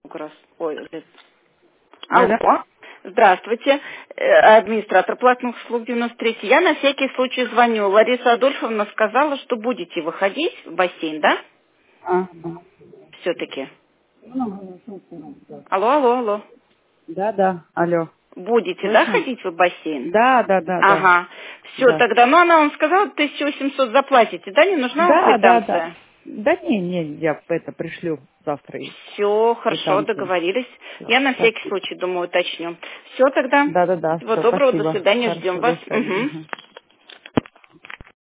Как раз. Ой, Алло. алло. Здравствуйте. Администратор платных услуг 93. Я на всякий случай звоню. Лариса Адольфовна сказала, что будете выходить в бассейн, да? Ага. Все-таки. Ну, собственно, да. Алло, алло, алло. Да. Алло. Будете, да, Слышно? ходить в бассейн? Да. Ага. Все, Да. тогда, ну она вам сказала, 1800 заплатите, да? Не нужна вам Да. квитанция? Да не, я это пришлю завтра и Все, хорошо, квитанцию. договорились. Всё, Я на всякий спасибо. случай, думаю, уточню. Все тогда. Да. Всего Все, доброго, до спасибо. свидания, ждем Хорошо, вас. до свидания. Мгм. Ага.